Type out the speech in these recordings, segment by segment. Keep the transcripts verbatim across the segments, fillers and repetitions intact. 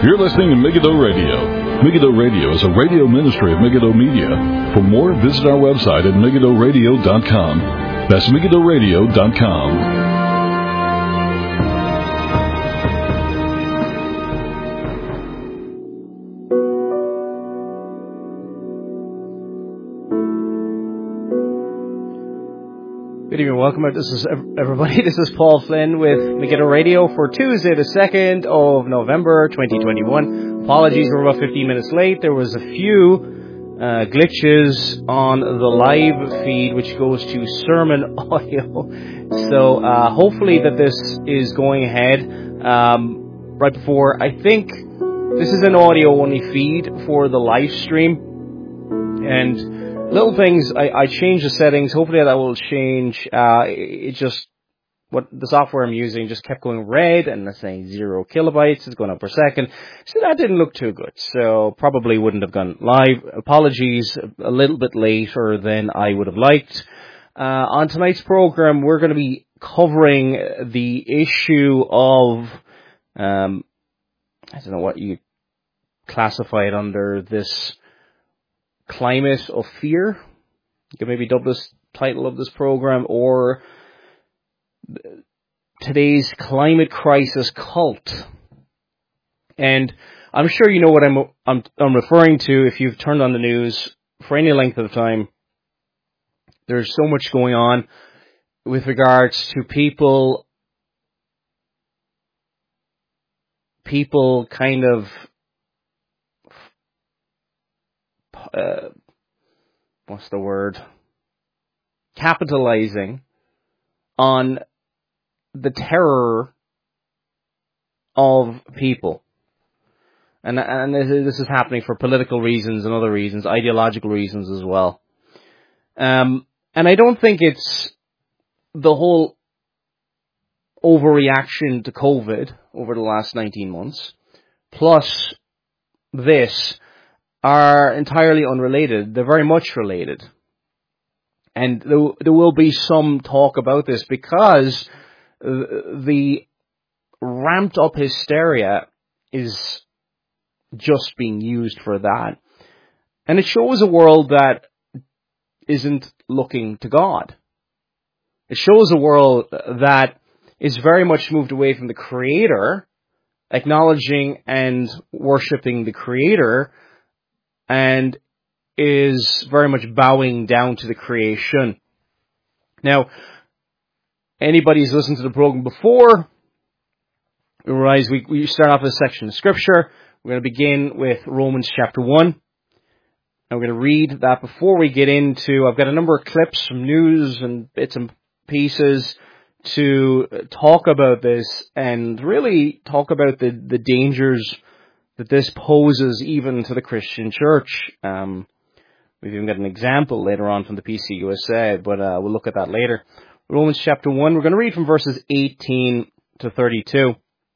You're listening to Megiddo Radio. Megiddo Radio is a radio ministry of Megiddo Media. For more, visit our website at megiddo radio dot com. That's megiddo radio dot com. Good evening, welcome. This is everybody. This is Paul Flynn with Megiddo Radio for Tuesday, the second of November, twenty twenty-one. Apologies, we're about fifteen minutes late. There was a few uh, glitches on the live feed, which goes to sermon audio. So uh, hopefully that this is going ahead. Um, right before, I think this is an audio only feed for the live stream, and little things, I, I changed the settings. Hopefully that will change. Uh, it just, what the software I'm using just kept going red, and it's saying zero kilobytes. It's going up per second. So that didn't look too good. So probably wouldn't have gone live. Apologies, a little bit later than I would have liked. Uh, on tonight's program, we're going to be covering the issue of, um, I don't know what you classify it under, this climate of fear. You can maybe dub this title of this program, or today's climate crisis cult. And I'm sure you know what I'm I'm, I'm referring to if you've turned on the news for any length of time. There's so much going on with regards to people, people kind of Uh, what's the word? Capitalizing on the terror of people. And, and this is happening for political reasons and other reasons, ideological reasons as well. Um, and I don't think it's the whole overreaction to COVID over the last nineteen months, plus this, are entirely unrelated. They're very much related. And there, there will be some talk about this because the ramped up hysteria is just being used for that. And it shows a world that isn't looking to God. It shows a world that is very much moved away from the Creator, acknowledging and worshipping the Creator, and is very much bowing down to the creation. Now, anybody who's listened to the program before, realize we, we start off with a section of Scripture. We're going to begin with Romans chapter one. And we're going to read that before we get into, I've got a number of clips from news and bits and pieces to talk about this and really talk about the, the dangers that this poses even to the Christian church. Um, we've even got an example later on from the P C U S A, but uh, we'll look at that later. Romans chapter one, we're going to read from verses eighteen to thirty-two.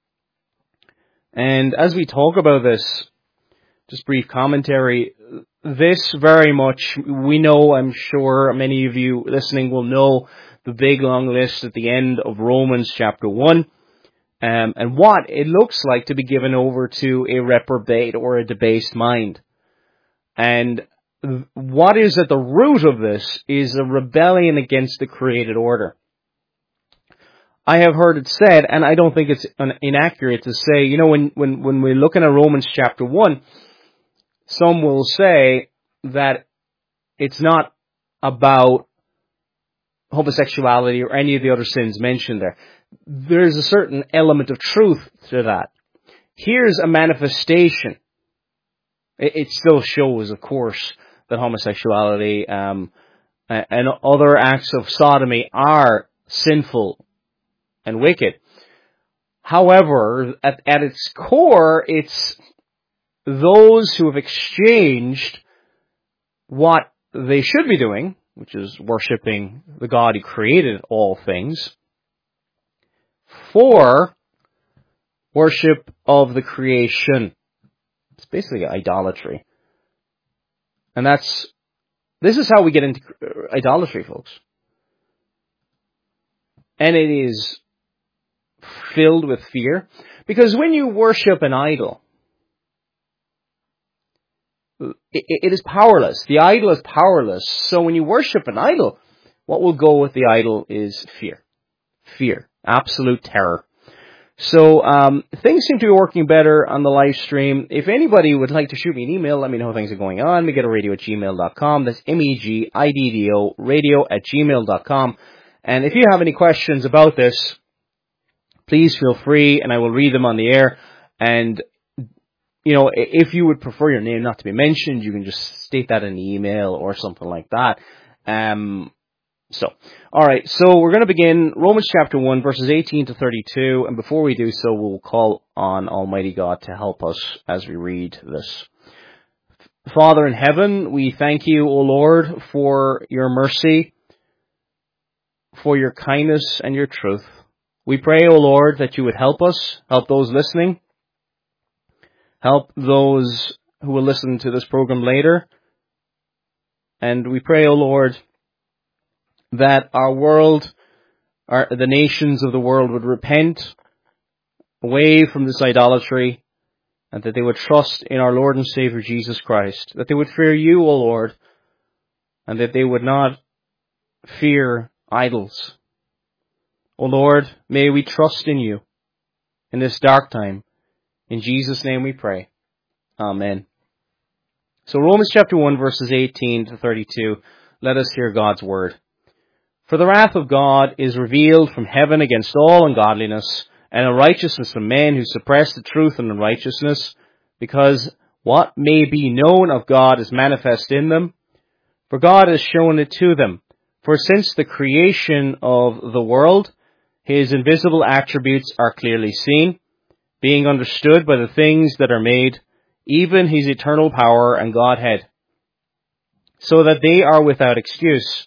And as we talk about this, just brief commentary, this very much, we know, I'm sure many of you listening will know the big long list at the end of Romans chapter one. Um, and what it looks like to be given over to a reprobate or a debased mind. And what is at the root of this is a rebellion against the created order. I have heard it said, and I don't think it's inaccurate to say, you know, when, when, when we're looking at Romans chapter one, some will say that it's not about homosexuality or any of the other sins mentioned there. There's a certain element of truth to that. Here's a manifestation. It, it still shows, of course, that homosexuality um, and other acts of sodomy are sinful and wicked. However, at, at its core, it's those who have exchanged what they should be doing, which is worshiping the God who created all things, for worship of the creation. It's basically idolatry. And that's, this is how we get into idolatry, folks. And it is filled with fear. Because when you worship an idol, it, it is powerless. The idol is powerless. So when you worship an idol, what will go with the idol is fear. Fear. Absolute terror. So um, things seem to be working better on the live stream. If anybody would like to shoot me an email, let me know how things are going on. Megiddo at gmail dot com. That's M E G I D D O radio at gmail dot com. And if you have any questions about this, please feel free, and I will read them on the air. And, you know, if you would prefer your name not to be mentioned, you can just state that in the email or something like that. Um, so, all right, so we're going to begin Romans chapter one, verses eighteen to thirty-two. And before we do so, we'll call on Almighty God to help us as we read this. Father in heaven, we thank you, O Lord, for your mercy, for your kindness and your truth. We pray, O Lord, that you would help us, help those listening, help those who will listen to this program later. And we pray, O Lord, that our world, our, the nations of the world would repent away from this idolatry, and that they would trust in our Lord and Savior Jesus Christ, that they would fear you, O Lord, and that they would not fear idols. O Lord, may we trust in you in this dark time. In Jesus' name we pray. Amen. So Romans chapter one, verses eighteen to thirty-two, let us hear God's word. For the wrath of God is revealed from heaven against all ungodliness and unrighteousness of men who suppress the truth and unrighteousness, because what may be known of God is manifest in them, for God has shown it to them. For since the creation of the world, his invisible attributes are clearly seen, being understood by the things that are made, even his eternal power and Godhead, so that they are without excuse.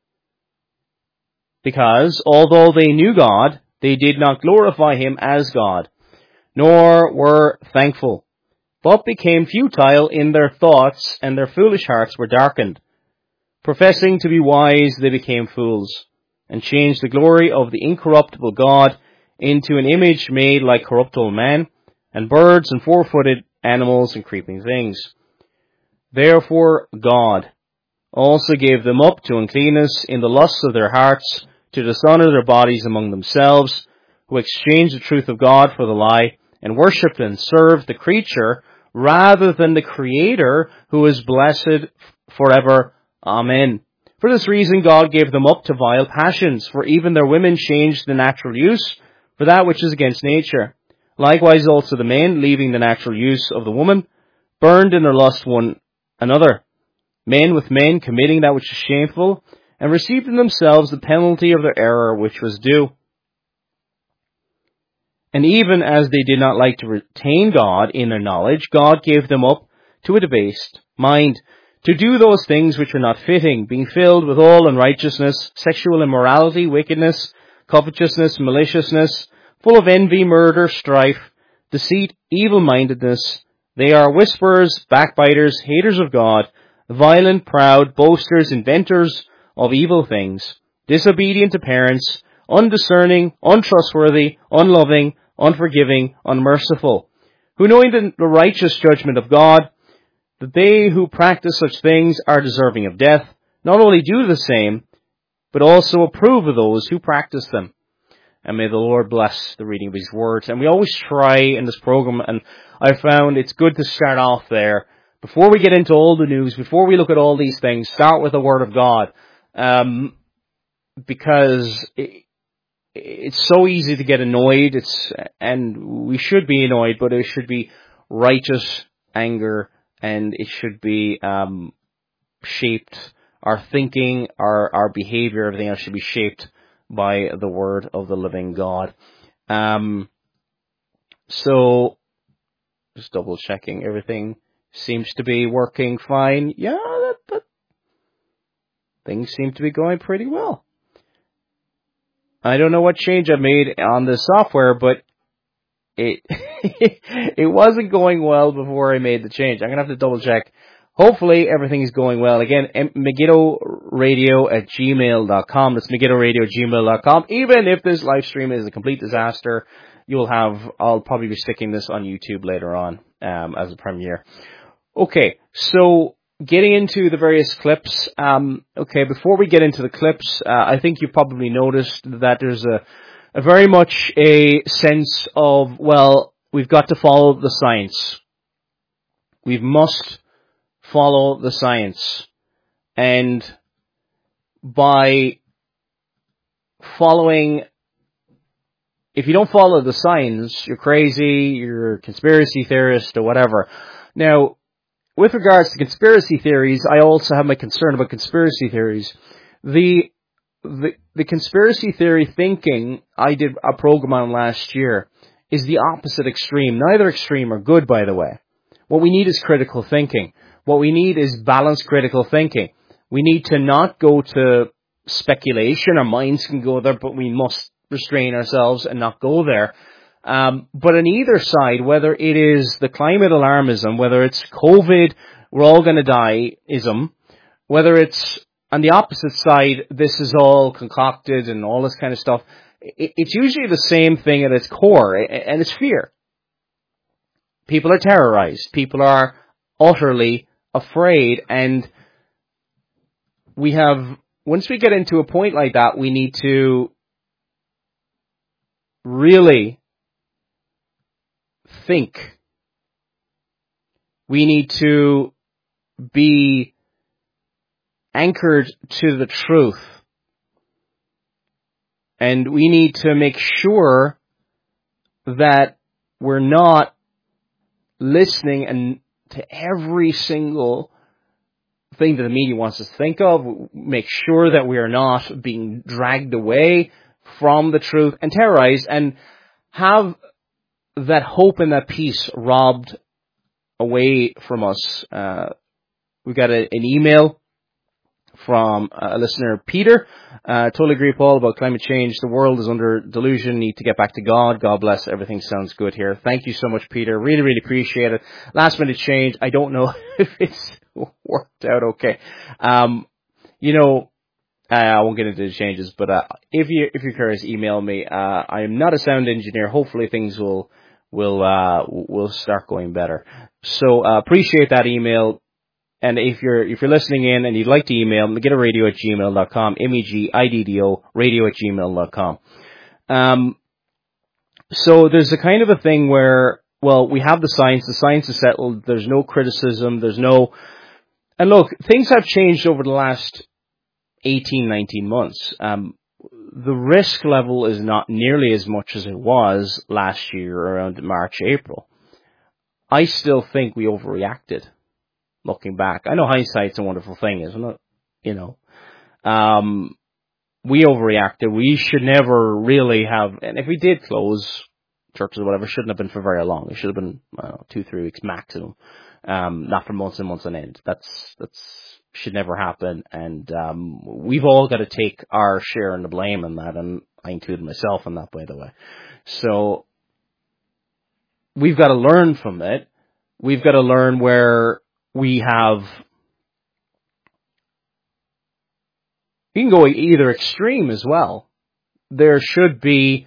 Because, although they knew God, they did not glorify him as God, nor were thankful, but became futile in their thoughts, and their foolish hearts were darkened. Professing to be wise, they became fools, and changed the glory of the incorruptible God into an image made like corruptible man, and birds and four-footed animals and creeping things. Therefore God also gave them up to uncleanness in the lusts of their hearts, to dishonor their bodies among themselves, who exchanged the truth of God for the lie, and worshipped and served the creature rather than the Creator, who is blessed forever. Amen. For this reason God gave them up to vile passions, for even their women changed the natural use for that which is against nature. Likewise also the men, leaving the natural use of the woman, burned in their lust one another, men with men committing that which is shameful, and received in themselves the penalty of their error which was due. And even as they did not like to retain God in their knowledge, God gave them up to a debased mind, to do those things which are not fitting, being filled with all unrighteousness, sexual immorality, wickedness, covetousness, maliciousness, full of envy, murder, strife, deceit, evil-mindedness. They are whisperers, backbiters, haters of God, violent, proud, boasters, inventors of evil things, disobedient to parents, undiscerning, untrustworthy, unloving, unforgiving, unmerciful, who knowing the righteous judgment of God, that they who practice such things are deserving of death, not only do the same, but also approve of those who practice them. And may the Lord bless the reading of his words. And we always try in this program, and I found it's good to start off there. Before we get into all the news, before we look at all these things, start with the Word of God. Um, because it, it's so easy to get annoyed, it's, and we should be annoyed, but it should be righteous anger, and it should be, um, shaped, our thinking, our, our behavior, everything else should be shaped by the Word of the living God. Um, so, just double checking, everything seems to be working fine. Yeah, that, that things seem to be going pretty well. I don't know what change I made on the software, but it it wasn't going well before I made the change. I'm going to have to double check. Hopefully everything is going well. Again, Megiddo Radio at gmail dot com. That's Megiddo Radio at gmail dot com. Even if this live stream is a complete disaster, you'll have, I'll probably be sticking this on YouTube later on um, as a premiere. Okay, so getting into the various clips. Um, okay, before we get into the clips, uh, I think you probably noticed that there's a, a very much a sense of, well, we've got to follow the science. We must follow the science. And by following, if you don't follow the science, you're crazy, you're a conspiracy theorist or whatever. Now, with regards to conspiracy theories, I also have my concern about conspiracy theories. The, the, the conspiracy theory thinking I did a program on last year is the opposite extreme. Neither extreme are good, by the way. What we need is critical thinking. What we need is balanced critical thinking. We need to not go to speculation. Our minds can go there, but we must restrain ourselves and not go there. Um, but on either side, whether it is the climate alarmism, whether it's COVID, we're all going to die-ism, whether it's on the opposite side, this is all concocted and all this kind of stuff, it, it's usually the same thing at its core, and it's fear. People are terrorized. People are utterly afraid, and we have, once we get into a point like that, we need to really think. We need to be anchored to the truth. And we need to make sure that we're not listening and to every single thing that the media wants us to think of. Make sure that we are not being dragged away from the truth and terrorized, and have that hope and that peace robbed away from us. Uh, we got a, an email from a listener, Peter. Uh, totally agree, Paul, about climate change. The world is under delusion. Need to get back to God. God bless. Everything sounds good here. Thank you so much, Peter. Really, really appreciate it. Last minute change. I don't know if it's worked out okay. Um, you know, I won't get into the changes, but uh, if you if you're curious, email me. Uh, I am not a sound engineer. Hopefully, things will will uh, will start going better. So uh, appreciate that email. And if you're if you're listening in and you'd like to email, megiddoradio at gmail dot com, M E G I D D O radio at gmail dot com. Um, so there's a kind of a thing where, well, we have the science. The science is settled. There's no criticism. There's no, and look, things have changed over the last eighteen, nineteen months. Um, the risk level is not nearly as much as it was last year around March, April. I still think we overreacted, looking back. I know hindsight's a wonderful thing, isn't it? You know, um, we overreacted. We should never really have, and if we did close churches or whatever, shouldn't have been for very long. It should have been uh, two, three weeks maximum, um, not for months and months on end. That's, that's, should never happen, and um, we've all got to take our share in the blame in that, and I included myself in that, by the way. So we've got to learn from it. We've got to learn where we have, you can go either extreme as well. There should be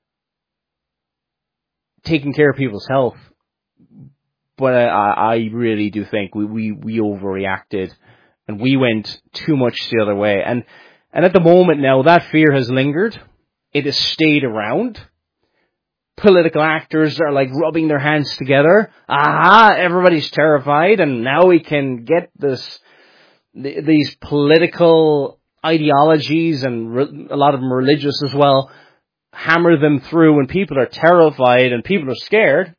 taking care of people's health, but I, I really do think we, we, we overreacted. And we went too much the other way. And and at the moment now, that fear has lingered. It has stayed around. Political actors are like rubbing their hands together. Aha, everybody's terrified. And now we can get this, th- these political ideologies, and re- a lot of them religious as well, hammer them through when people are terrified and people are scared.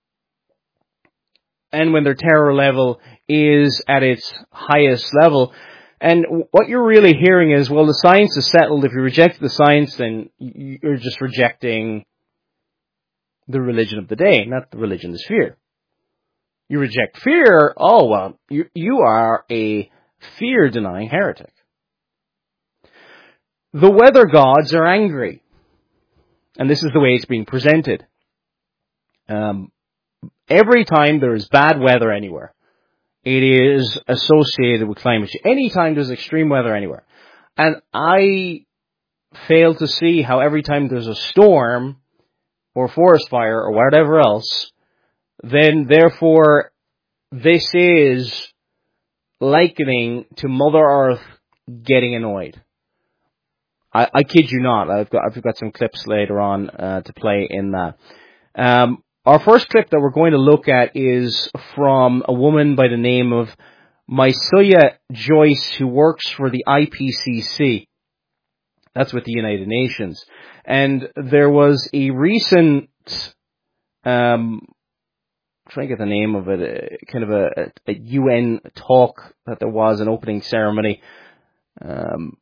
And when their terror level is at its highest level. And what you're really hearing is, well, the science is settled. If you reject the science, then you're just rejecting the religion of the day, not the religion is fear. You reject fear, oh, well, you, you are a fear-denying heretic. The weather gods are angry. And this is the way it's being presented. Um, every time there is bad weather anywhere, it is associated with climate change. Anytime there's extreme weather anywhere. And I fail to see how every time there's a storm or forest fire or whatever else, then therefore this is likening to Mother Earth getting annoyed. I, I kid you not. I've got I've got some clips later on uh, to play in that. Um, our first clip that we're going to look at is from a woman by the name of Mysuya Joyce, who works for the I P C C. That's with the United Nations. And there was a recent, um, I'm trying to get the name of it, uh, kind of a, a, a U N talk that there was, an opening ceremony. Um,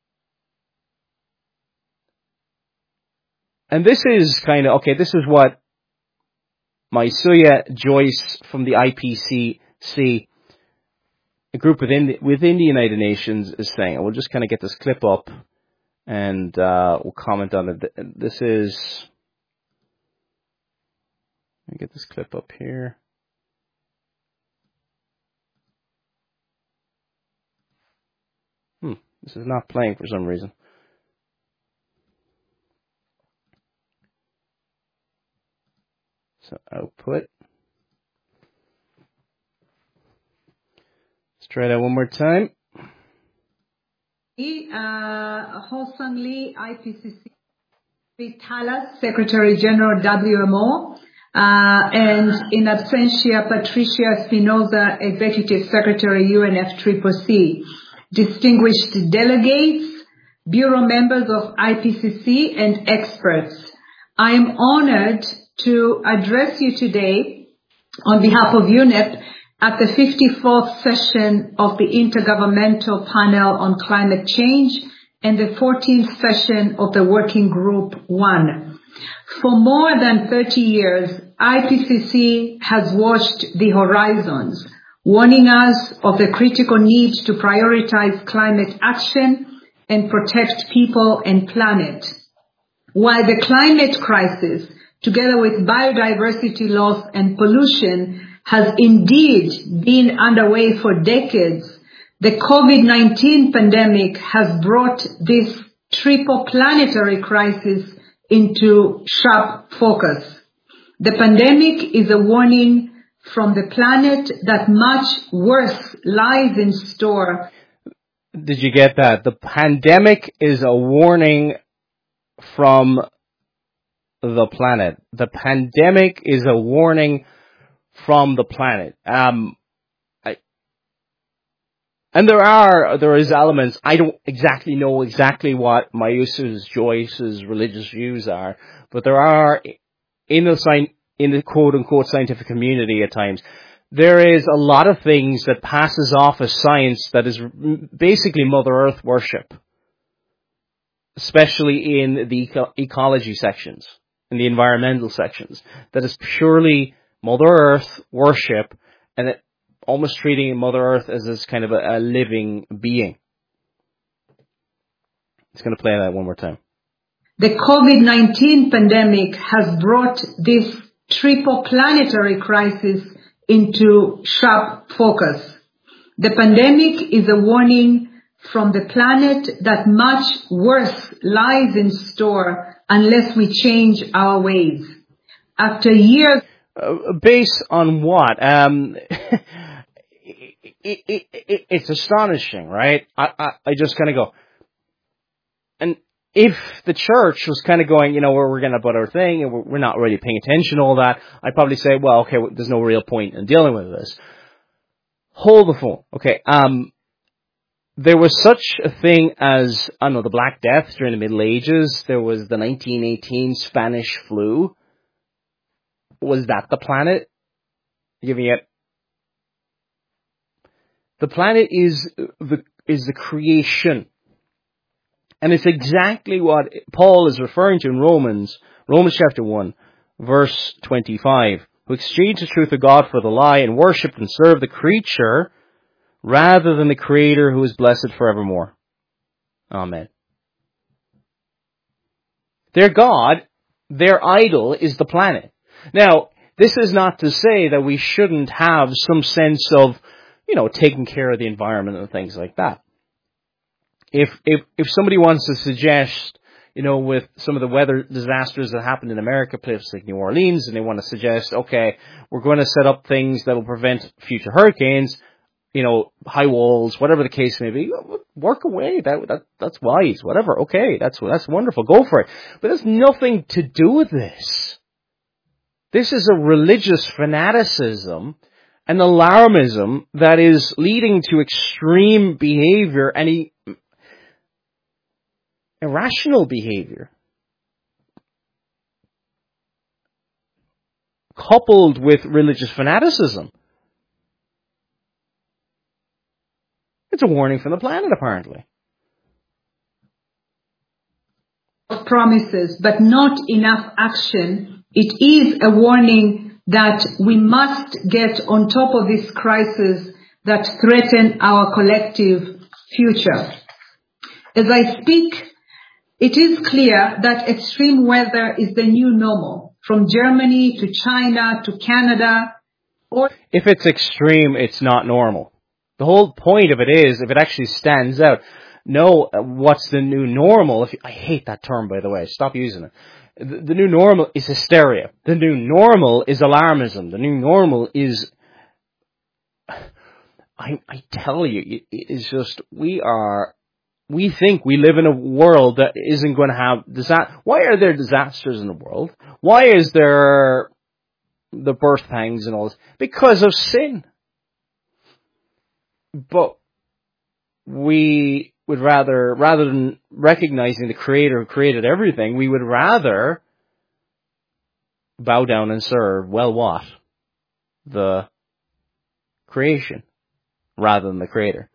and this is kind of, okay, this is what Mysuya Joyce from the I P C C, a group within the, within the United Nations, is saying. And we'll just kind of get this clip up and uh, we'll comment on it. This is, let me get this clip up here. Hmm, this is not playing for some reason. So output. Let's try that one more time. Uh, Ho Sung Lee, I P C C, Talas, Secretary General W M O, uh, and in absentia Patricia Espinosa, Executive Secretary U N F C C C, distinguished delegates, bureau members of I P C C, and experts. I am honored to address you today on behalf of U N E P at the fifty-fourth session of the Intergovernmental Panel on Climate Change and the fourteenth session of the Working Group one. For more than thirty years, I P C C has watched the horizons, warning us of the critical need to prioritize climate action and protect people and planet. While the climate crisis, together with biodiversity loss and pollution, has indeed been underway for decades, the COVID nineteen pandemic has brought this triple planetary crisis into sharp focus. The pandemic is a warning from the planet that much worse lies in store. Did you get that? The pandemic is a warning from the planet. The pandemic is a warning from the planet. Um, I, and there are, there is elements, I don't exactly know exactly what Mysuya Joyce's religious views are, but there are, in the sign, in the quote unquote scientific community at times, there is a lot of things that passes off as science that is basically Mother Earth worship, especially in the eco- ecology sections, in the environmental sections, that is purely Mother Earth worship, and it, almost treating Mother Earth as this kind of a, a living being. It's going to play that one more time. The COVID nineteen pandemic has brought this triple planetary crisis into sharp focus. The pandemic is a warning from the planet that much worse lies in store unless we change our ways. After years... Uh, based on what? Um, it, it, it, it, it's astonishing, right? I, I, I just kind of go, and if the church was kind of going, you know, we're, we're going to put our thing and we're, we're not really paying attention to all that, I'd probably say, well, okay, well, there's no real point in dealing with this. Hold the phone. Okay, um, there was such a thing as, I don't know, the Black Death during the Middle Ages. There was the nineteen eighteen Spanish flu. Was that the planet? Giving it. The planet is the is the creation, and it's exactly what Paul is referring to in Romans, Romans chapter one, verse twenty-five. Who exchanged the truth of God for the lie and worshipped and served the creature rather than the Creator, who is blessed forevermore. Amen. Their God, their idol, is the planet. Now, this is not to say that we shouldn't have some sense of, you know, taking care of the environment and things like that. If if if somebody wants to suggest, you know, with some of the weather disasters that happened in America, places like New Orleans, and they want to suggest, okay, we're going to set up things that will prevent future hurricanes, you know, high walls, whatever the case may be. Work away. That, that that's wise. Whatever. Okay, that's that's wonderful. Go for it. But there's nothing to do with this. This is a religious fanaticism, an alarmism that is leading to extreme behavior and e- irrational behavior, coupled with religious fanaticism. It's a warning from the planet, apparently. Promises, but not enough action. It is a warning that we must get on top of this crisis that threaten our collective future. As I speak, it is clear that extreme weather is the new normal, from Germany to China to Canada. Or if it's extreme, it's not normal. The whole point of it is, if it actually stands out, no, what's the new normal? If you, I hate that term, by the way. Stop using it. The, the new normal is hysteria. The new normal is alarmism. The new normal is, I, I tell you, it, it's just, we are, we think we live in a world that isn't going to have disaster. Why are there disasters in the world? Why is there the birth pangs and all this? Because of sin. But we would rather, rather than recognizing the Creator who created everything, we would rather bow down and serve, well, what? The creation, rather than the Creator.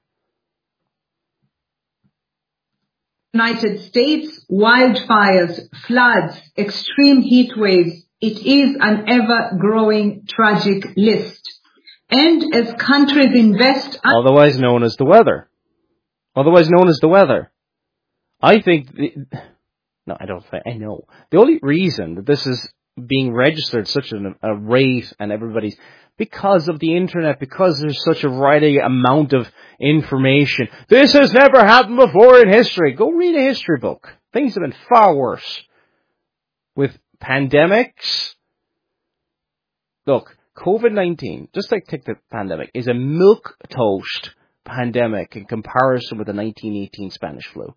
United States, wildfires, floods, extreme heat waves. It is an ever-growing tragic list. And as countries invest... Otherwise known as the weather. Otherwise known as the weather. I think... The, no, I don't think... I know. The only reason that this is being registered such an, a rate and everybody's... Because of the internet, because there's such a wide amount of information. This has never happened before in history. Go read a history book. Things have been far worse. With pandemics... Look... COVID nineteen, just like take the pandemic, is a milquetoast pandemic in comparison with the nineteen eighteen Spanish flu.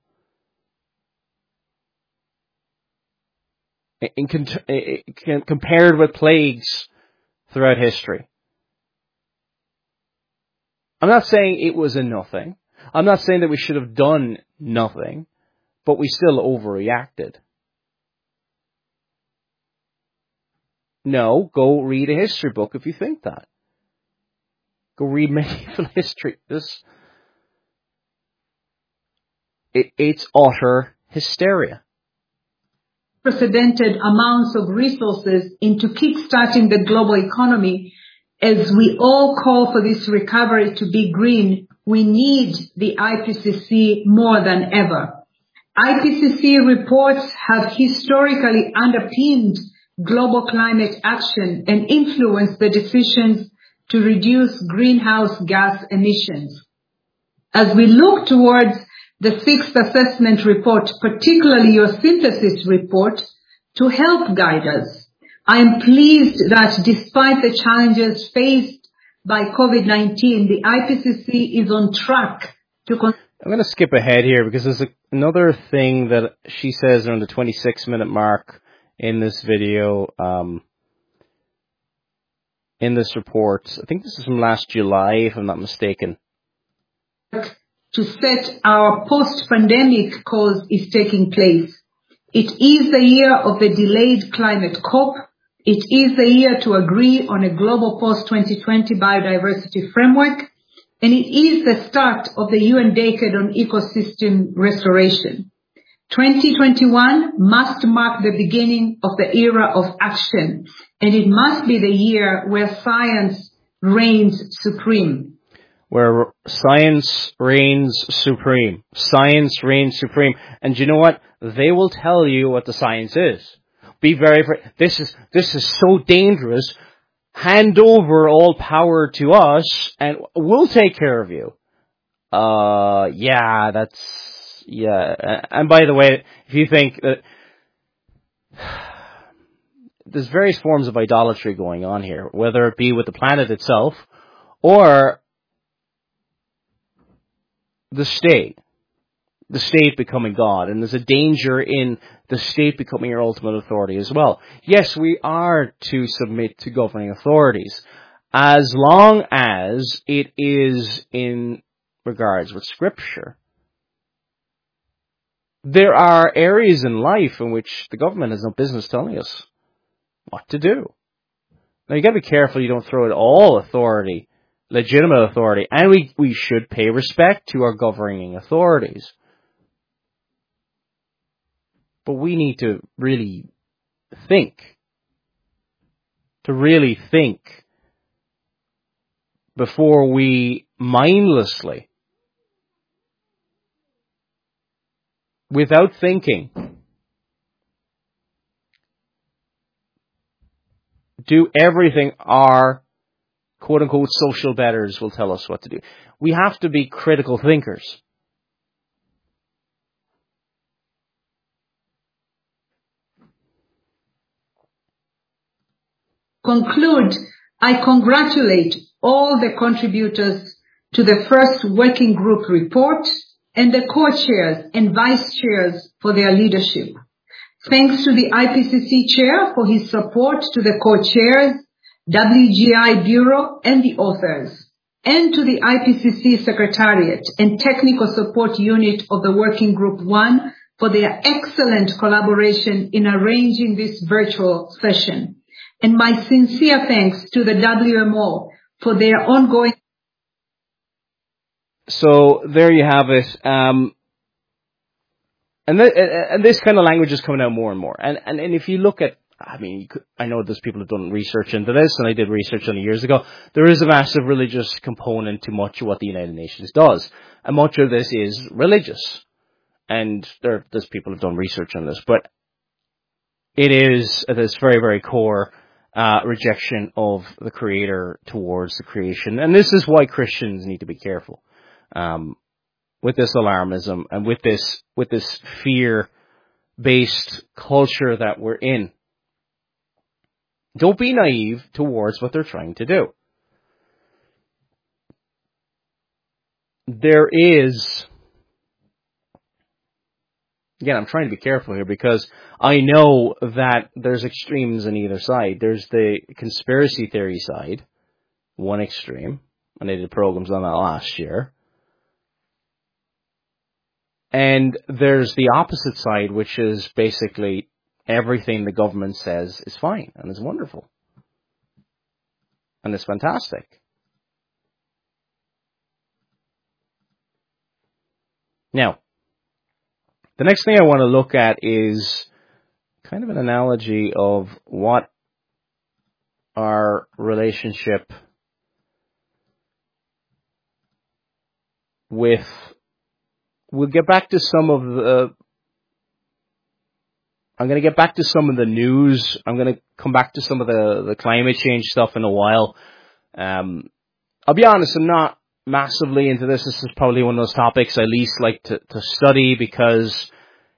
In, in, in, compared with plagues throughout history. I'm not saying it was a nothing. I'm not saying that we should have done nothing, but we still overreacted. No, go read a history book if you think that. Go read medieval history. This, it, it's utter hysteria. Unprecedented amounts of resources into kickstarting the global economy. As we all call for this recovery to be green, we need the I P C C more than ever. I P C C reports have historically underpinned global climate action and influence the decisions to reduce greenhouse gas emissions. As we look towards the sixth assessment report, particularly your synthesis report, to help guide us, I am pleased that despite the challenges faced by COVID nineteen, the I P C C is on track to... Con- I'm going to skip ahead here because there's a, another thing that she says around the twenty-six minute mark in this video, um, in this report. I think this is from last July, if I'm not mistaken. To set our post-pandemic course is taking place. It is the year of the delayed climate COP. It is the year to agree on a global post twenty twenty biodiversity framework. And it is the start of the U N Decade on Ecosystem Restoration. twenty twenty-one must mark the beginning of the era of action, and it must be the year where science reigns supreme. Where science reigns supreme. Science reigns supreme. And you know what? They will tell you what the science is. Be very, very, this is, this is so dangerous. Hand over all power to us and we'll take care of you. Uh, yeah, that's, Yeah. And by the way, if you think that there's various forms of idolatry going on here, whether it be with the planet itself or the state, the state becoming God, and there's a danger in the state becoming your ultimate authority as well. Yes, we are to submit to governing authorities, as long as it is in regards with Scripture. There are areas in life in which the government has no business telling us what to do. Now, you got to be careful you don't throw out all authority, legitimate authority, and we, we should pay respect to our governing authorities. But we need to really think, to really think before we mindlessly, without thinking, do everything our quote-unquote social betters will tell us what to do. We have to be critical thinkers. Conclude, I congratulate all the contributors to the first working group report and the co-chairs and vice-chairs for their leadership. Thanks to the I P C C chair for his support to the co-chairs, W G I Bureau, and the authors, and to the I P C C Secretariat and Technical Support Unit of the Working Group one for their excellent collaboration in arranging this virtual session. And my sincere thanks to the W M O for their ongoing... So there you have it. Um, and, th- and this kind of language is coming out more and more. And, and, and if you look at, I mean, you could, I know there's people who've done research into this, and I did research on it years ago. There is a massive religious component to much of what the United Nations does. And much of this is religious. And there, there's people who've done research on this. But it is at its very, very core uh, rejection of the Creator towards the creation. And this is why Christians need to be careful um, with this alarmism and with this with this fear-based culture that we're in. Don't be naive towards what they're trying to do. There is... Again, I'm trying to be careful here because I know that there's extremes on either side. There's the conspiracy theory side, one extreme, and I did programs on that last year. And there's the opposite side, which is basically everything the government says is fine and is wonderful. And it's fantastic. Now, the next thing I want to look at is kind of an analogy of what our relationship with... We'll get back to some of the... I'm going to get back to some of the news. I'm going to come back to some of the, the climate change stuff in a while. Um, I'll be honest, I'm not massively into this. This is probably one of those topics I least like to, to study because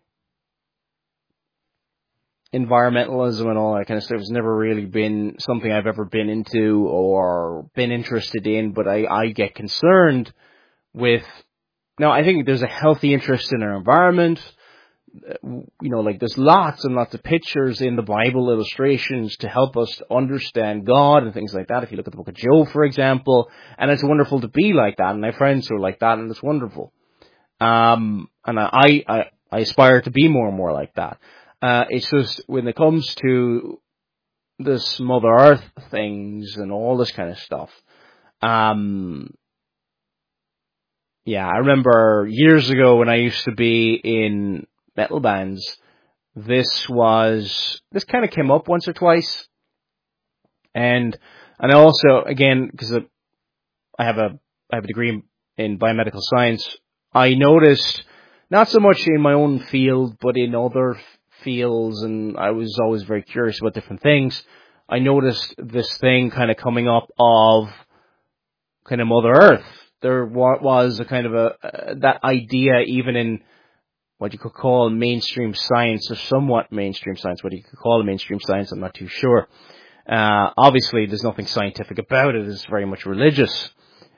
environmentalism and all that kind of stuff has never really been something I've ever been into or been interested in, but I, I get concerned with... Now, I think there's a healthy interest in our environment. You know, like there's lots and lots of pictures in the Bible, illustrations to help us understand God and things like that. If you look at the book of Job, for example, and it's wonderful to be like that. And I have friends who are like that, and it's wonderful. Um, and I, I, I aspire to be more and more like that. Uh, it's just when it comes to this Mother Earth things and all this kind of stuff. Um, yeah, I remember years ago when I used to be in metal bands, this was, this kind of came up once or twice. And, and I also, again, because I have a, I have a degree in biomedical science, I noticed, not so much in my own field, but in other fields, and I was always very curious about different things, I noticed this thing kind of coming up of kind of Mother Earth. There was a kind of a, uh, that idea even in what you could call mainstream science, or somewhat mainstream science, what you could call mainstream science, I'm not too sure. Uh, obviously, there's nothing scientific about it. It's very much religious.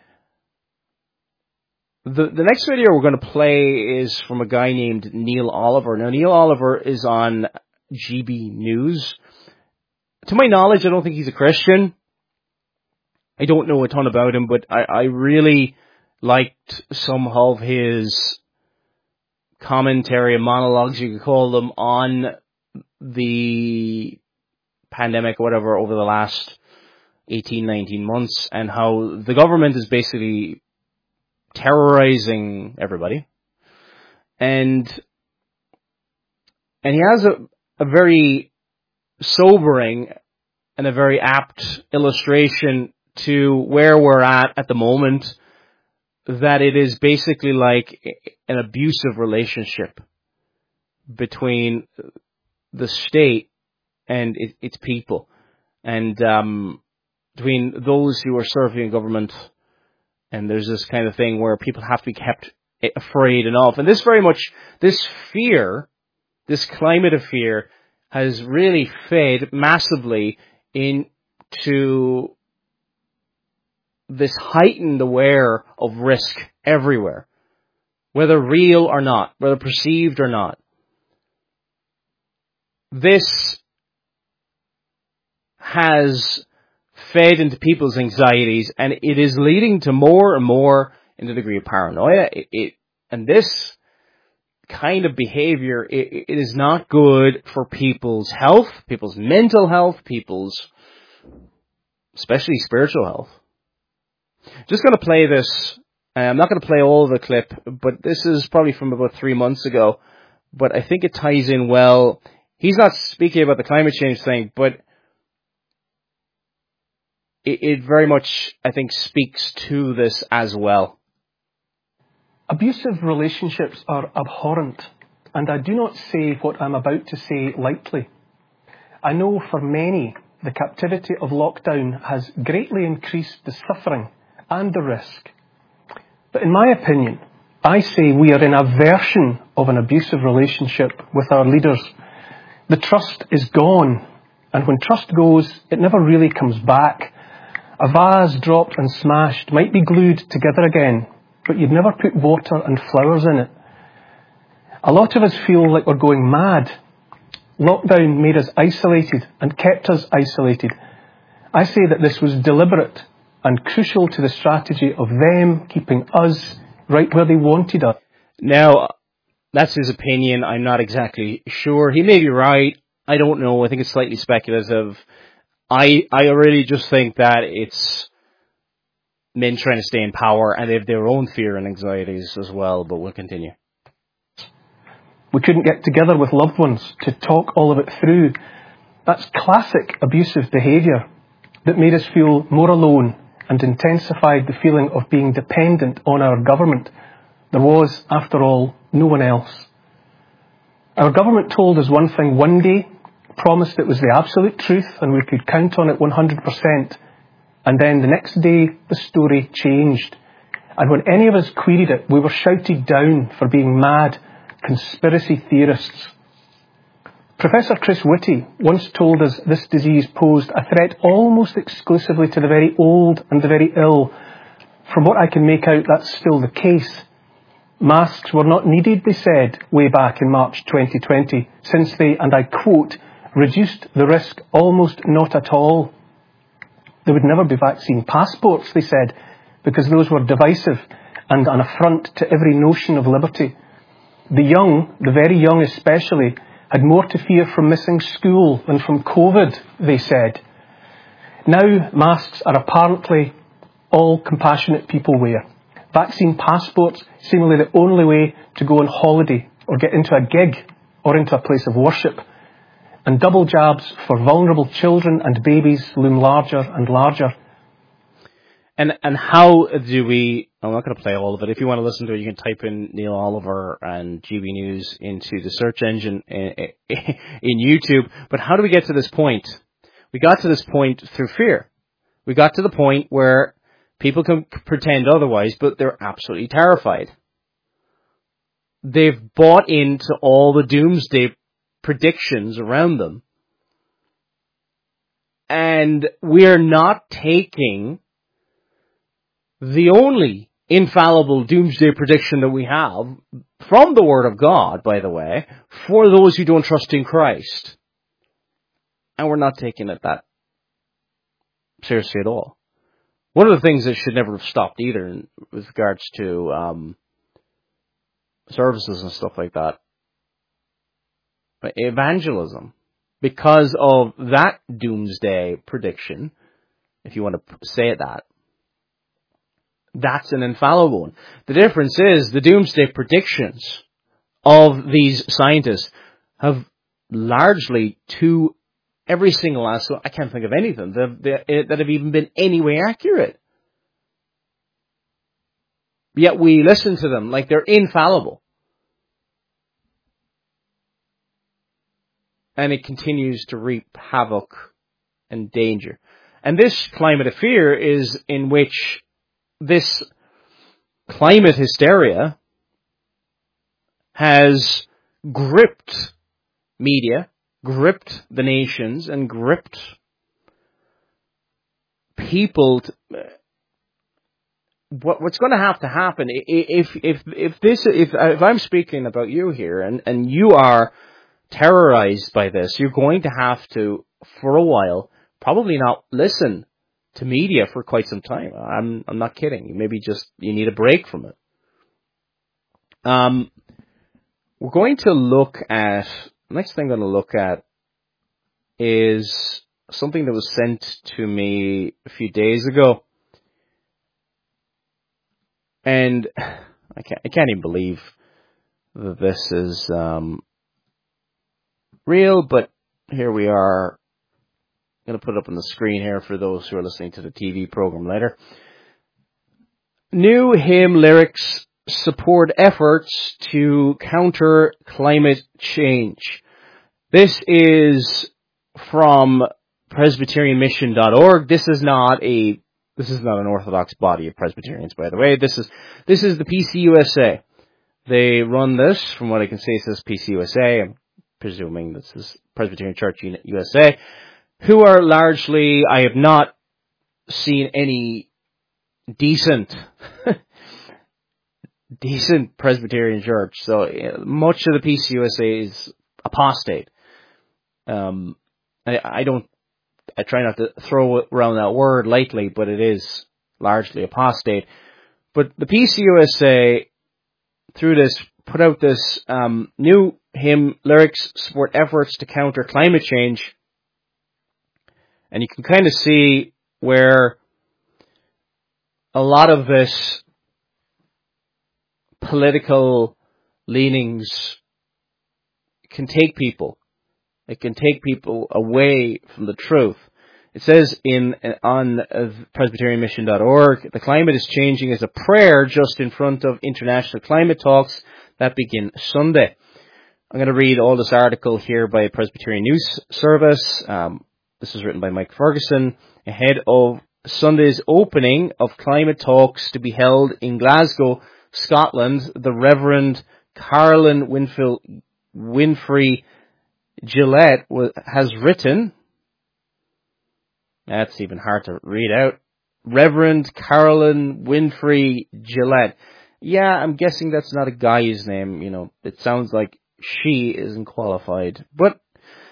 The the next video we're going to play is from a guy named Neil Oliver. Now, Neil Oliver is on G B News. To my knowledge, I don't think he's a Christian. I don't know a ton about him, but I, I really liked some of his commentary and monologues, you could call them, on the pandemic or whatever over the last eighteen, nineteen months, and how the government is basically terrorizing everybody. And and he has a, a very sobering and a very apt illustration to where we're at at the moment, that it is basically like an abusive relationship between the state and it, its people, and um, between those who are serving government. And there's this kind of thing where people have to be kept afraid and off. And this very much, this fear, this climate of fear, has really fed massively into this heightened aware of risk everywhere, whether real or not, whether perceived or not. This has fed into people's anxieties, and it is leading to more and more in the degree of paranoia. It, it and this kind of behavior, it, it is not good for people's health, people's mental health, people's especially spiritual health. Just going to play this. I'm not going to play all of the clip, but this is probably from about three months ago. But I think it ties in well. He's not speaking about the climate change thing, but it, it very much, I think, speaks to this as well. Abusive relationships are abhorrent, and I do not say what I'm about to say lightly. I know for many, the captivity of lockdown has greatly increased the suffering and the risk. But in my opinion, I say we are in a version of an abusive relationship with our leaders. The trust is gone, and when trust goes, it never really comes back. A vase dropped and smashed might be glued together again, but you'd never put water and flowers in it. A lot of us feel like we're going mad. Lockdown made us isolated and kept us isolated. I say that this was deliberate and crucial to the strategy of them keeping us right where they wanted us. Now, that's his opinion. I'm not exactly sure. He may be right. I don't know. I think it's slightly speculative. I I really just think that it's men trying to stay in power, and they have their own fear and anxieties as well, but we'll continue. We couldn't get together with loved ones to talk all of it through. That's classic abusive behaviour that made us feel more alone and intensified the feeling of being dependent on our government. There was, after all, no one else. Our government told us one thing one day, promised it was the absolute truth and we could count on it one hundred percent. And then the next day, the story changed. And when any of us queried it, we were shouted down for being mad conspiracy theorists. Professor Chris Whitty once told us this disease posed a threat almost exclusively to the very old and the very ill. From what I can make out, that's still the case. Masks were not needed, they said, way back in March twenty twenty, since they, and I quote, reduced the risk almost not at all. There would never be vaccine passports, they said, because those were divisive and an affront to every notion of liberty. The young, the very young especially, had more to fear from missing school than from COVID, they said. Now masks are apparently all compassionate people wear. Vaccine passports seemingly the only way to go on holiday or get into a gig or into a place of worship. And double jabs for vulnerable children and babies loom larger and larger. And and how do we... I'm not going to play all of it. If you want to listen to it, you can type in Neil Oliver and G B News into the search engine in, in YouTube. But how do we get to this point? We got to this point through fear. We got to the point where people can pretend otherwise, but they're absolutely terrified. they've bought into all the doomsday predictions around them. And we're not taking the only infallible doomsday prediction that we have from the Word of God, by the way, for those who don't trust in Christ. And we're not taking it that seriously at all. One of the things that should never have stopped either in, with regards to um, services and stuff like that, evangelism. Because of that doomsday prediction, if you want to say it that, that's an infallible one. The difference is the doomsday predictions of these scientists have largely, to every single last one, I can't think of anything that, that have even been any way accurate. Yet we listen to them like they're infallible. And it continues to reap havoc and danger. And this climate of fear is in which this climate hysteria has gripped media, gripped the nations, and gripped people. To, what, what's going to have to happen if if if this if if I'm speaking about you here and and you are terrorized by this, you're going to have to, for a while, probably not listen to media for quite some time. I'm I'm not kidding. Maybe just you need a break from it. Um, we're going to look at next thing I'm going to look at is something that was sent to me a few days ago, and I can't I can't even believe that this is um. real, but here we are. I'm going to put it up on the screen here for those who are listening to the T V program later. New hymn lyrics support efforts to counter climate change. This is from Presbyterian Mission dot org. This is not a this is not an orthodox body of Presbyterians, by the way. This is this is the P C U S A. They run this, from what I can see, it says P C U S A. I'm presuming this is Presbyterian Church U S A, who are largely, I have not seen any decent, decent Presbyterian church. So uh, much of the P C U S A is apostate. Um, I, I don't, I try not to throw around that word lightly, but it is largely apostate. But the P C U S A, through this, put out this um, new hymn lyrics support efforts to counter climate change. And you can kind of see where a lot of this political leanings can take people. It can take people away from the truth. It says in on Presbyterian Mission dot org, the climate is changing as a prayer just in front of international climate talks that begin Sunday. I'm going to read all this article here by Presbyterian News Service. Um, this is written by Mike Ferguson ahead of Sunday's opening of climate talks to be held in Glasgow, Scotland. The Reverend Carolyn Winfield, Winfrey Gillette has written, that's even hard to read out, Reverend Carolyn Winfrey Gillette. Yeah, I'm guessing that's not a guy's name. You know, it sounds like she isn't qualified. But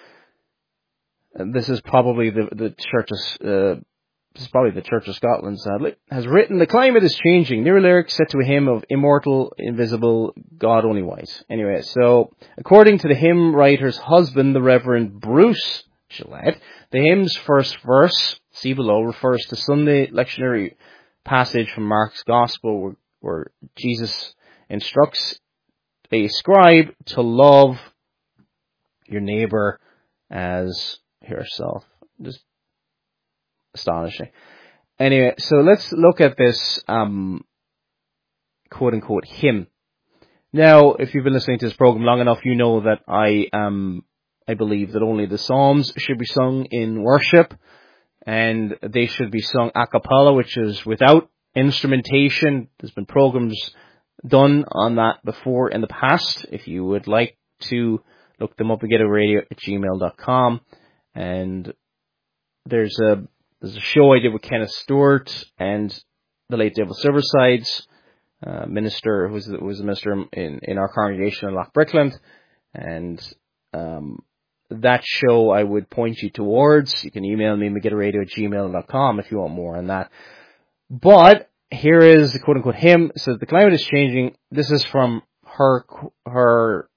this is probably the the church's. Uh, this is probably the Church of Scotland. Sadly, has written the climate is changing. New lyrics set to a hymn of immortal, invisible, God only wise. Anyway, so according to the hymn writer's husband, the Reverend Bruce Gillette, the hymn's first verse, see below, refers to Sunday lectionary passage from Mark's Gospel where, where Jesus instructs a scribe to love your neighbor as yourself. Just astonishing. Anyway, so let's look at this um, quote-unquote hymn. Now, if you've been listening to this program long enough, you know that I um I believe that only the Psalms should be sung in worship, and they should be sung a cappella, which is without instrumentation. There's been programs done on that before in the past. If you would like to look them up, megiddo radio at gmail dot com. And there's a there's a show I did with Kenneth Stewart and the late David Silversides, uh, minister who was, who was a minister in, in our congregation in Loch Brickland. And um, that show I would point you towards. You can email me, megiddo radio at gmail dot com, if you want more on that. But here is the quote-unquote hymn. It says, the climate is changing. This is from her her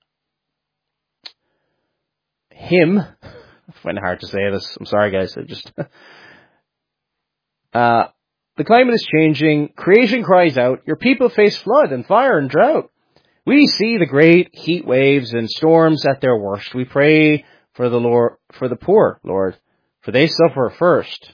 hymn. I find it hard to say this. I'm sorry, guys. I just uh, the climate is changing. Creation cries out. Your people face flood and fire and drought. We see the great heat waves and storms at their worst. We pray for the Lord, for the poor, Lord, for they suffer first.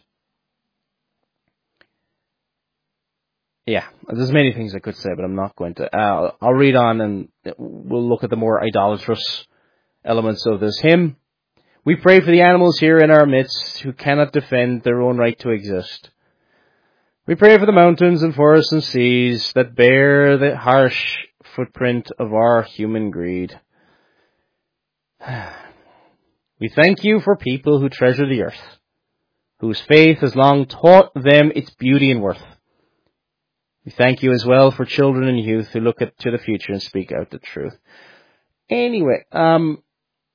Yeah, there's many things I could say, but I'm not going to. Uh, I'll read on and we'll look at the more idolatrous elements of this hymn. We pray for the animals here in our midst who cannot defend their own right to exist. We pray for the mountains and forests and seas that bear the harsh footprint of our human greed. We thank you for people who treasure the earth, whose faith has long taught them its beauty and worth. We thank you as well for children and youth who look at, to the future and speak out the truth. Anyway, um,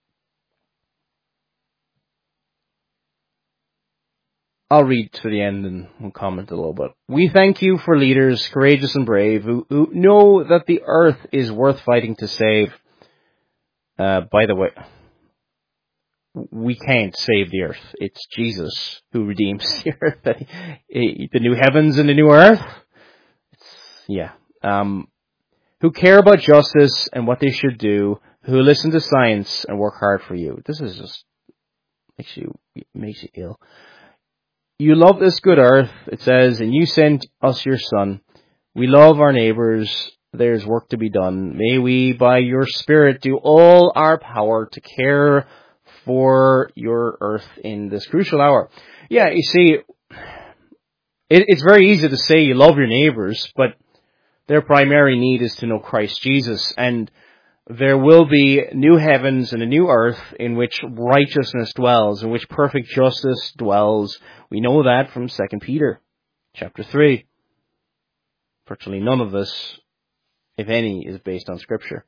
I'll read to the end and we'll comment a little bit. We thank you for leaders, courageous and brave, who, who know that the earth is worth fighting to save. Uh, by the way, we can't save the earth. It's Jesus who redeems the earth, the new heavens and the new earth. Yeah. Um, who care about justice and what they should do, who listen to science and work hard for you. This is just makes you makes you ill. You love this good earth, it says, and you sent us your son. We love our neighbors. There's work to be done. May we, by your Spirit, do all our power to care for your earth in this crucial hour. Yeah, you see, it, it's very easy to say you love your neighbors, but their primary need is to know Christ Jesus, and there will be new heavens and a new earth in which righteousness dwells, in which perfect justice dwells. We know that from Second Peter chapter three. Virtually none of this, if any, is based on Scripture.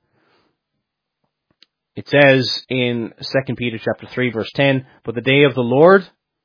It says in Second Peter chapter three, verse ten, but the day of the Lord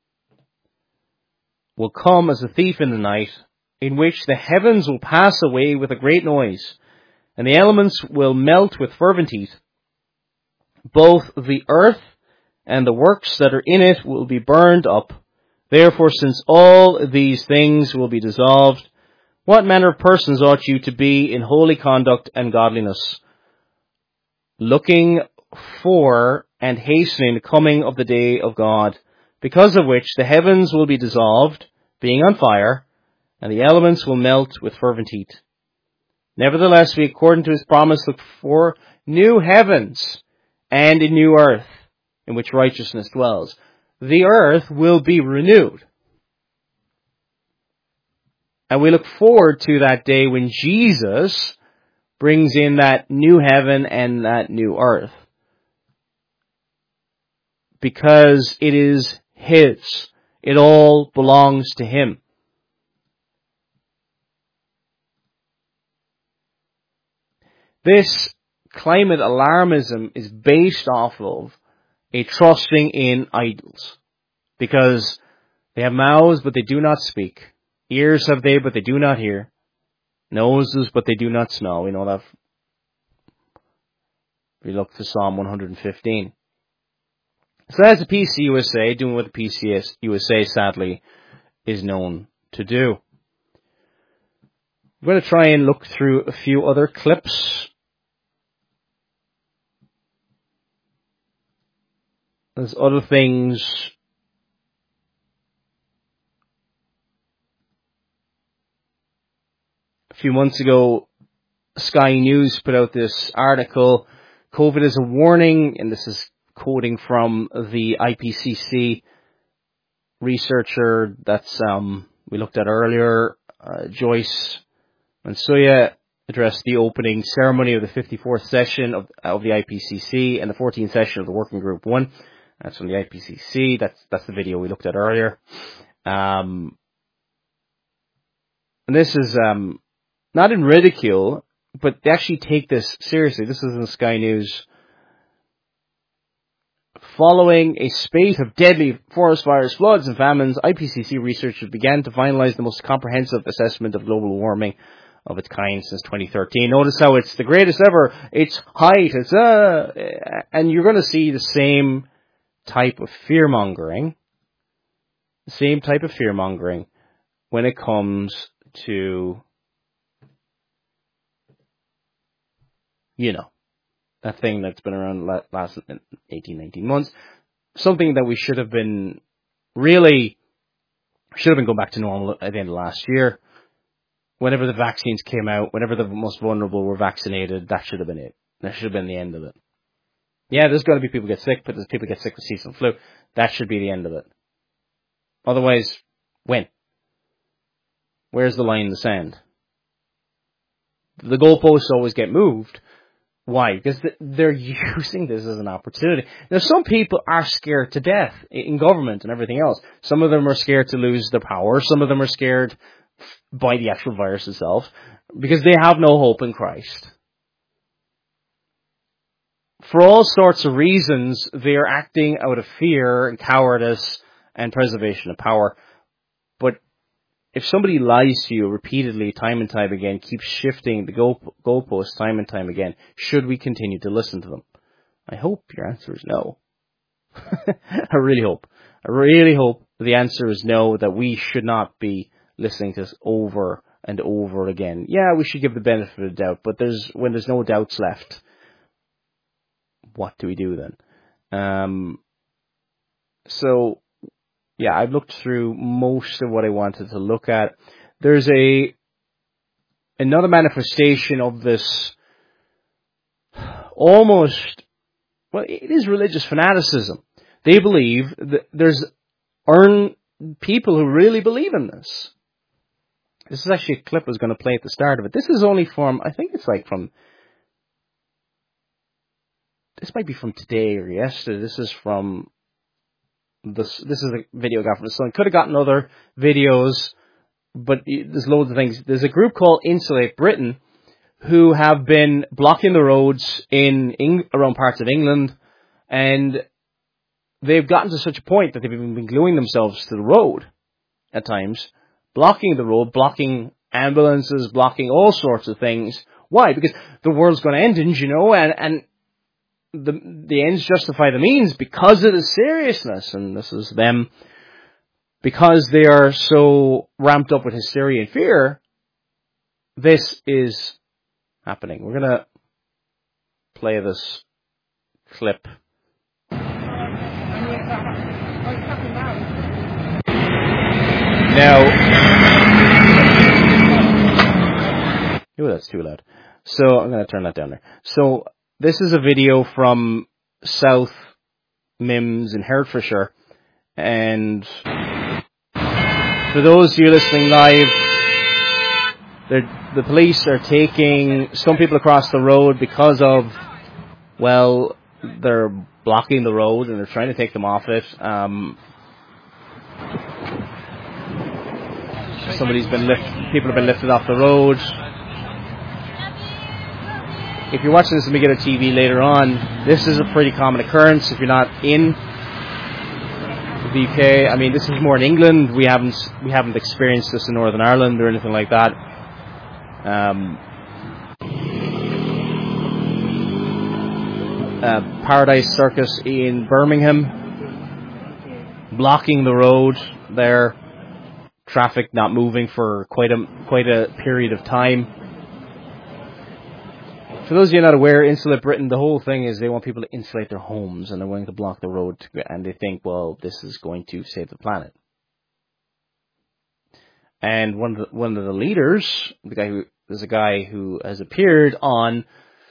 will come as a thief in the night, in which the heavens will pass away with a great noise, and the elements will melt with fervent heat. Both the earth and the works that are in it will be burned up. Therefore, since all these things will be dissolved, what manner of persons ought you to be in holy conduct and godliness, looking for and hastening the coming of the day of God, because of which the heavens will be dissolved, being on fire, and the elements will melt with fervent heat. Nevertheless, we, according to his promise, look for new heavens and a new earth in which righteousness dwells. The earth will be renewed. And we look forward to that day when Jesus brings in that new heaven and that new earth. Because it is his. It all belongs to him. This climate alarmism is based off of a trusting in idols. Because they have mouths, but they do not speak. Ears have they, but they do not hear. Noses, but they do not smell. We know that. We look to Psalm one hundred fifteen. So that's the P C U S A doing what the P C U S A sadly is known to do. I'm going to try and look through a few other clips. There's other things. A few months ago, Sky News put out this article, COVID is a warning, and this is quoting from the I P C C researcher that's um, we looked at earlier, uh, Joyce Mansuya, addressed the opening ceremony of the fifty-fourth session of, of the I P C C and the fourteenth session of the Working Group one. That's from the I P C C. That's that's the video we looked at earlier. Um, and this is um, not in ridicule, but they actually take this seriously. This is in Sky News. Following a spate of deadly forest fires, floods, and famines, I P C C researchers began to finalize the most comprehensive assessment of global warming of its kind since twenty thirteen. Notice how it's the greatest ever. It's height. It's uh, and you're going to see the same type of fear mongering, the same type of fear mongering when it comes to, you know, a thing that's been around last eighteen, nineteen months. Something that we should have been really, should have been going back to normal at the end of last year. Whenever the vaccines came out, whenever the most vulnerable were vaccinated, that should have been it. That should have been the end of it. Yeah, there's going to be people get sick, but there's people get sick with seasonal flu. That should be the end of it. Otherwise, when? Where's the line in the sand? The goalposts always get moved. Why? Because they're using this as an opportunity. Now, some people are scared to death in government and everything else. Some of them are scared to lose their power. Some of them are scared by the actual virus itself because they have no hope in Christ. For all sorts of reasons, they are acting out of fear and cowardice and preservation of power. But if somebody lies to you repeatedly, time and time again, keeps shifting the goal, goalposts time and time again, should we continue to listen to them? I hope your answer is no. I really hope. I really hope the answer is no, that we should not be listening to this over and over again. Yeah, we should give the benefit of the doubt, but there's when there's no doubts left, what do we do then? Um, so, yeah, I've looked through most of what I wanted to look at. There's a another manifestation of this almost, well, it is religious fanaticism. They believe that there's earn people who really believe in this. This is actually a clip I was going to play at the start of it. This is only from, I think it's like from, this might be from today or yesterday. This is from, this This is a video I got from the Sun. Could have gotten other videos, but there's loads of things. There's a group called Insulate Britain who have been blocking the roads in, in around parts of England, and they've gotten to such a point that they've even been gluing themselves to the road at times, blocking the road, blocking ambulances, blocking all sorts of things. Why? Because the world's going to end, and you know, and, and the the ends justify the means because of the seriousness, and this is them, because they are so ramped up with hysteria and fear, this is happening. We're going to play this clip. Now, oh, that's too loud. So I'm going to turn that down there. So this is a video from South Mims in Hertfordshire, and for those of you listening live, the police are taking some people across the road because of, well, they're blocking the road and they're trying to take them off it. Um, somebody's been lift, people have been lifted off the road. If you're watching this on Megiddo T V later on, this is a pretty common occurrence. If you're not in the U K, I mean, this is more in England. We haven't we haven't experienced this in Northern Ireland or anything like that. Um, uh, Paradise Circus in Birmingham, blocking the road there. Traffic not moving for quite a quite a period of time. For those of you not aware, Insulate Britain, the whole thing is they want people to insulate their homes, and they're willing to block the road, to, and they think, well, this is going to save the planet. And one of the, one of the leaders, the guy who there's a guy who has appeared on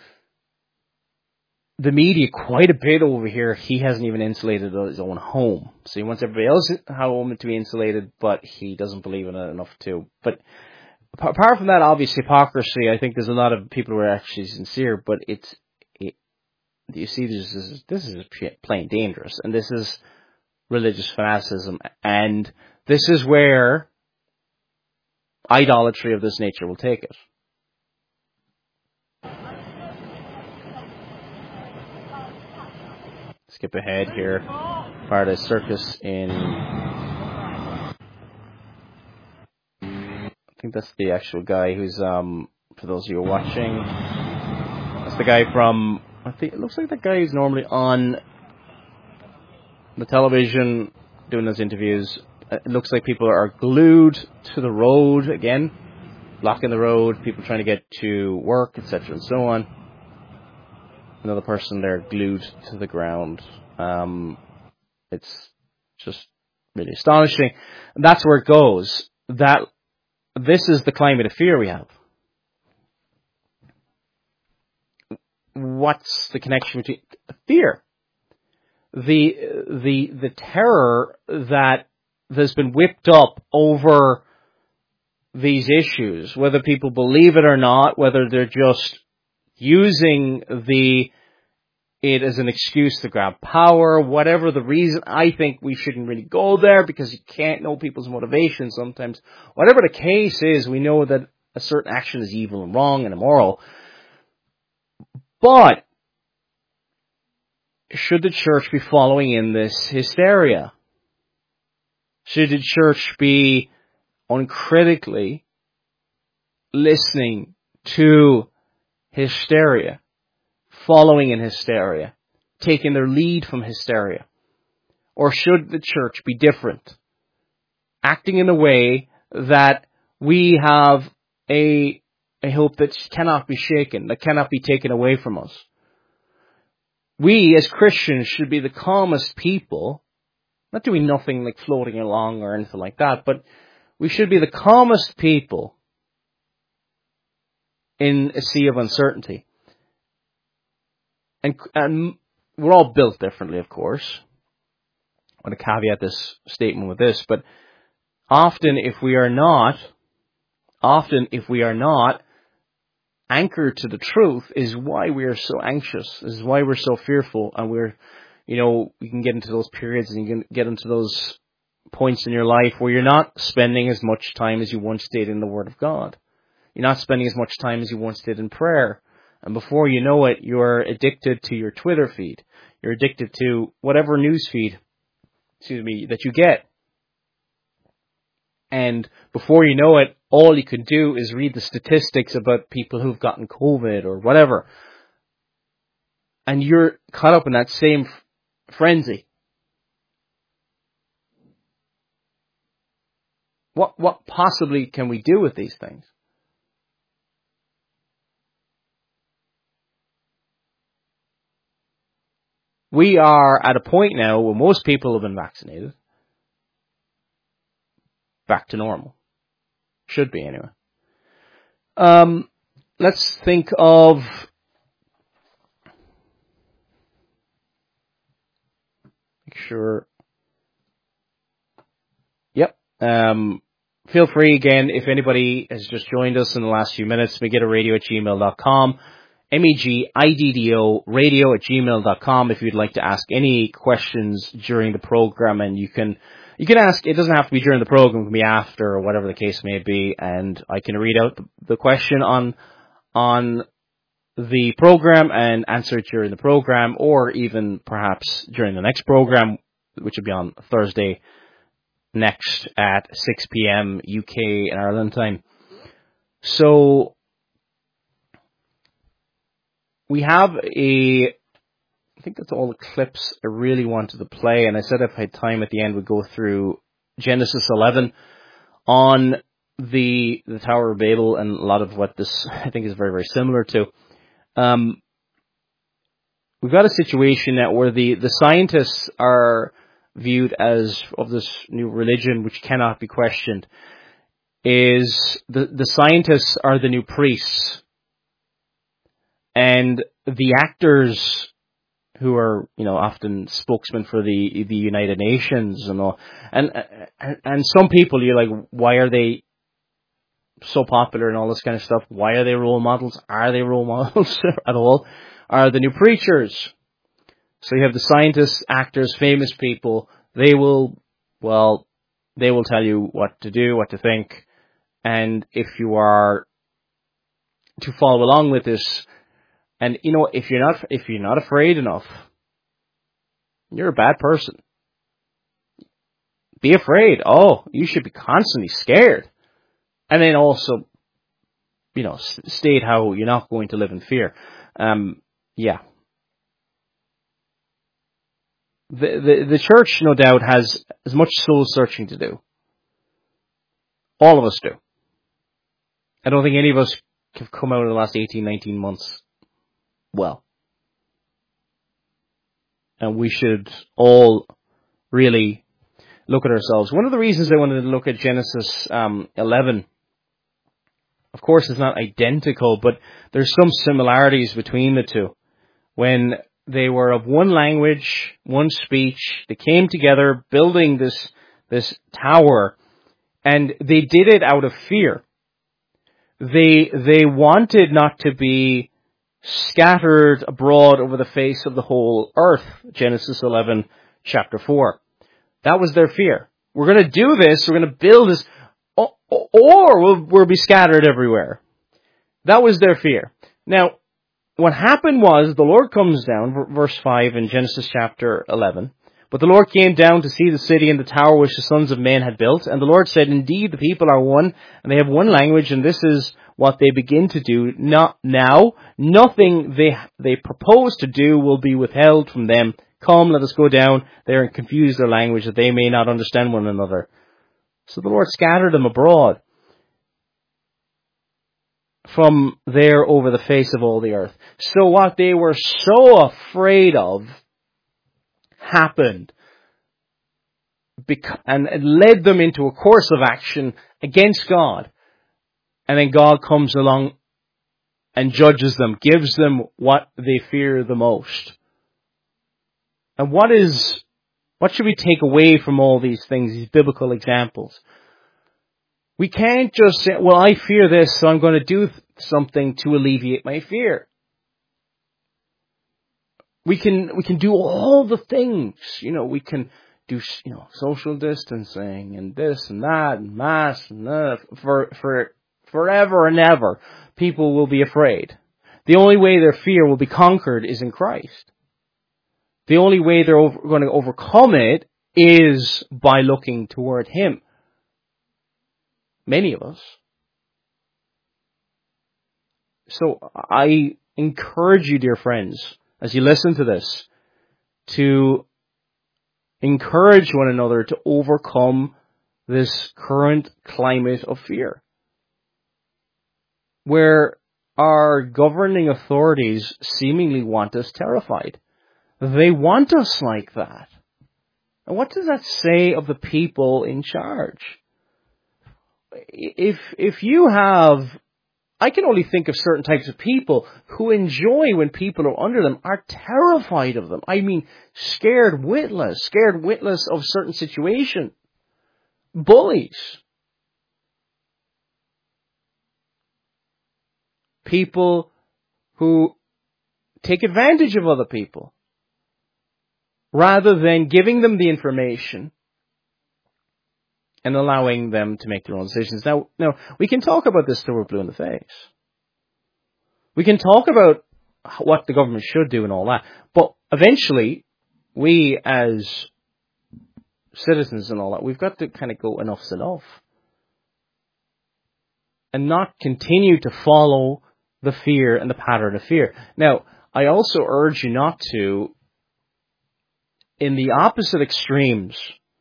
the media quite a bit over here. He hasn't even insulated his own home, so he wants everybody else's home to be insulated, but he doesn't believe in it enough to. But apart from that obvious hypocrisy, I think there's a lot of people who are actually sincere, but it's, it, you see, this is, this is plain dangerous, and this is religious fanaticism, and this is where idolatry of this nature will take it. Skip ahead here. Paradise Circus in... I think that's the actual guy who's, um, for those of you who are watching, that's the guy from, I think it looks like the guy who's normally on the television doing those interviews. It looks like people are glued to the road again, blocking the road, people trying to get to work, et cetera, and so on. Another person there glued to the ground. Um, it's just really astonishing. And that's where it goes. That this is the climate of fear we have. What's the connection between fear? The the the terror that has been whipped up over these issues, whether people believe it or not, whether they're just using the it as an excuse to grab power, whatever the reason. I think we shouldn't really go there because you can't know people's motivations sometimes. Whatever the case is, we know that a certain action is evil and wrong and immoral. But should the church be following in this hysteria? Should the church be uncritically listening to hysteria, following in hysteria, taking their lead from hysteria? Or should the church be different, acting in a way that we have a, a hope that cannot be shaken, that cannot be taken away from us? We as Christians should be the calmest people, not doing nothing like floating along or anything like that, but we should be the calmest people in a sea of uncertainty. And, and we're all built differently, of course. I want to caveat this statement with this, but often if we are not, often if we are not anchored to the truth is why we are so anxious, is why we're so fearful, and we're, you know, you can get into those periods and you can get into those points in your life where you're not spending as much time as you once did in the Word of God. You're not spending as much time as you once did in prayer. And before you know it, you're addicted to your Twitter feed. You're addicted to whatever news feed, excuse me, that you get. And before you know it, all you can do is read the statistics about people who've gotten COVID or whatever. And you're caught up in that same f- frenzy. What, what possibly can we do with these things? We are at a point now where most people have been vaccinated. Back to normal. Should be, anyway. Um, let's think of... Make sure... Yep. Um, feel free, again, if anybody has just joined us in the last few minutes, megiddo radio at gmail dot com. M E G I D D O radio at gmail dot com if you'd like to ask any questions during the program, and you can you can ask. It doesn't have to be during the program; it can be after or whatever the case may be, and I can read out the, the question on on the program and answer it during the program, or even perhaps during the next program, which will be on Thursday next at six p.m. U K and Ireland time. So we have a, I think that's all the clips I really wanted to play, and I said if I had time at the end we'd go through Genesis eleven on the the Tower of Babel and a lot of what this I think is very, very similar to. Um, we've got a situation now where the, the scientists are viewed as, of this new religion which cannot be questioned, is the, the scientists are the new priests. And the actors who are, you know, often spokesmen for the the United Nations and all, and and, and some people, you're like, why are they so popular and all this kind of stuff. Why are they role models? Are they role models at all? Are the new preachers? So you have the scientists, actors, famous people. They will, well, they will tell you what to do, what to think. And if you are to follow along with this, and you know, if you're not, if you're not afraid enough, you're a bad person. Be afraid. Oh, you should be constantly scared. And then also, you know, state how you're not going to live in fear. Um, yeah. The, the, the church, no doubt, has as much soul searching to do. All of us do. I don't think any of us have come out in the last eighteen, nineteen months well. And we should all really look at ourselves. One of the reasons I wanted to look at Genesis um, eleven, of course, it's not identical, but there's some similarities between the two. When they were of one language, one speech, they came together building this this tower, and they did it out of fear. They they wanted not to be scattered abroad over the face of the whole earth. Genesis eleven, chapter four. That was their fear. We're going to do this, we're going to build this, or we'll, we'll be scattered everywhere. That was their fear. Now, what happened was, the Lord comes down, verse five in Genesis chapter eleven, but the Lord came down to see the city and the tower which the sons of men had built, and the Lord said, indeed, the people are one, and they have one language, and this is what they begin to do. Not now, nothing they they propose to do will be withheld from them. Come, let us go down there and confuse their language, that they may not understand one another. So the Lord scattered them abroad from there over the face of all the earth. So what they were so afraid of happened, and it led them into a course of action against God. And then God comes along and judges them, gives them what they fear the most. And what is, what should we take away from all these things, these biblical examples? We can't just say, well, I fear this, so I'm going to do something to alleviate my fear. We can, we can do all the things, you know, we can do, you know, social distancing and this and that and masks and that. For, for forever and ever, people will be afraid. The only way their fear will be conquered is in Christ. The only way they're over, going to overcome it is by looking toward Him. Many of us. So I encourage you, dear friends, as you listen to this, to encourage one another to overcome this current climate of fear, where our governing authorities seemingly want us terrified. They want us like that. And what does that say of the people in charge? If if you have, I can only think of certain types of people who enjoy when people are under them, are terrified of them. I mean, scared witless, scared witless of certain situation. Bullies. People who take advantage of other people, rather than giving them the information and allowing them to make their own decisions. Now, now we can talk about this till we're blue in the face. We can talk about what the government should do and all that. But eventually, we as citizens and all that, we've got to kind of go enough's enough. And not continue to follow the fear and the pattern of fear. Now, I also urge you not to, in the opposite extremes,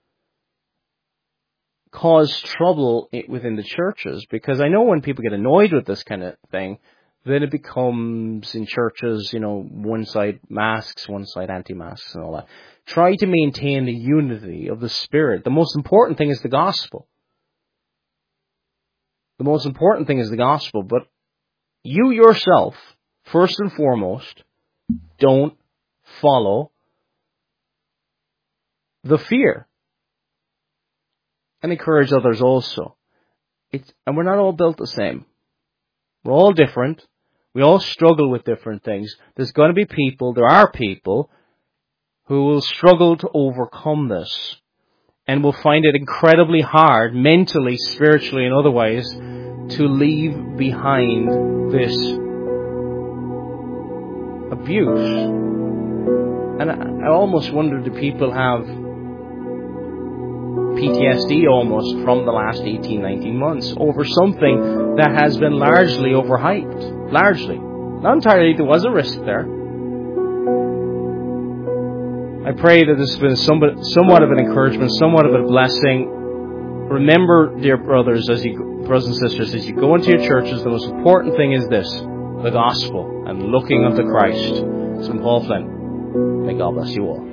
cause trouble within the churches, because I know when people get annoyed with this kind of thing, then it becomes in churches, you know, one side masks, one side anti-masks and all that. Try to maintain the unity of the Spirit. The most important thing is the gospel. The most important thing is the gospel, but you yourself, first and foremost, don't follow the fear. And encourage others also. it's, and we're not all built the same. We're all different. We all struggle with different things. There's going to be people, there are people, who will struggle to overcome this and will find it incredibly hard, mentally, spiritually, and otherwise, to leave behind this abuse. And I, I almost wonder, do people have P T S D almost from the last eighteen, nineteen months over something that has been largely overhyped? Largely. Not entirely, there was a risk there. I pray that this has been somewhat, somewhat of an encouragement, somewhat of a blessing. Remember, dear brothers, as you, brothers and sisters, as you go into your churches, the most important thing is this, the gospel and looking unto Christ. Saint Paul Flynn. May God bless you all.